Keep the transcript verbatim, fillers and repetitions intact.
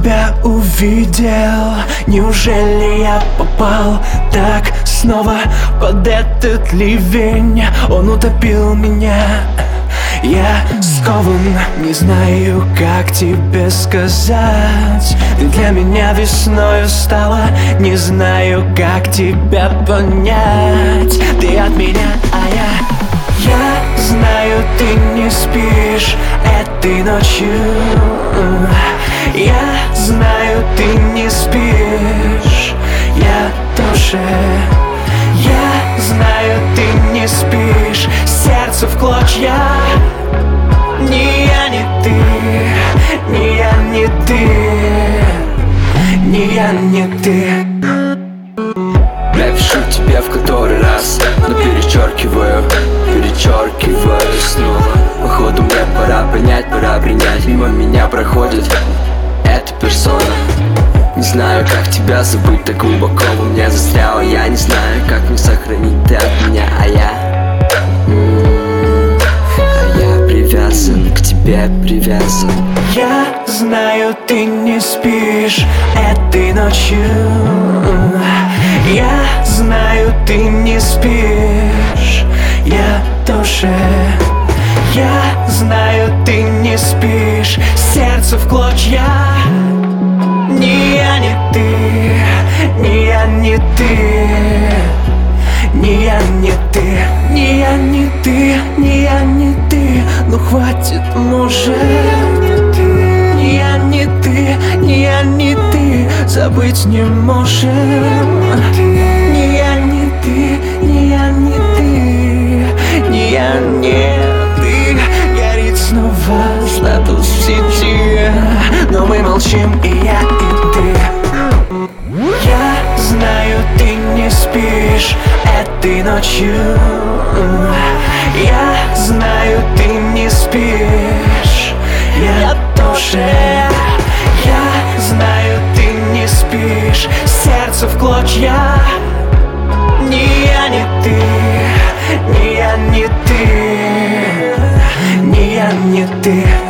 тебя увидел, неужели я попал так снова под этот ливень? Он утопил меня. Я скован, не знаю, как тебе сказать. Ты для меня весною стала, не знаю, как тебя понять. Ты от меня, а я... Я знаю, ты не спишь этой ночью. Я знаю, ты не спишь, я тоже. Я знаю, ты не спишь, сердце в клочья. Ни я, ни ты, ни я, ни ты, ни я, ни ты. Я пишу тебе в который раз, но перечеркиваю, перечеркиваю снова. Походу мне пора понять, пора принять. Мимо меня проходит эта персона. Не знаю, как тебя забыть, так глубоко во мне застряла. Я не знаю, как мне сохранить ты от меня. А я, м-м, а я привязан, к тебе привязан. Я знаю, ты не спишь этой ночью. Я знаю, ты не спишь, я тоже. Я знаю, ты не спишь, сердце в клочья. Ни я, ни ты, ни я, ни ты, ни я, ни ты, ни я, ни ты, ни я, ни ты. Ну хватит, может. Ни я, ни ты, ни я, ни ты забыть не можем. Ни я, ни ты, ни я, ни ты, ни я, ни ты. Горит снова статус в сети, но мы молчим, и я, и ты. Я знаю, ты не спишь этой ночью. Я знаю, ты не спишь, я тоже. Я знаю, ты не спишь, сердце в клочья. Ни я, ни ты, ни я, ни ты, ни я, ни ты.